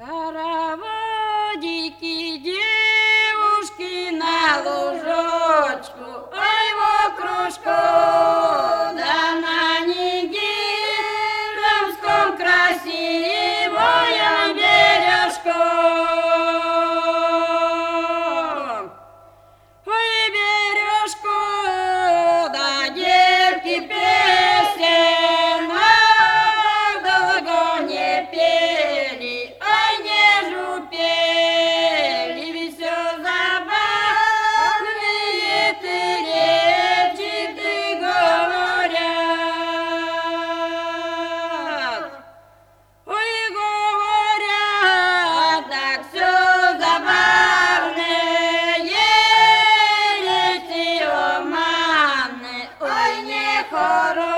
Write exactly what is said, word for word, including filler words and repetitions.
Хороводики, девушки на лужочку, ой, в окружку, да на Нигерском красивом бережку. Ой, бережку, да девки песен, ах, долго не пели, ой, не жупели, ведь все забавные ты речи ты говорят. Ой, говорят, так все забавные речи романы, ой, не хорошие.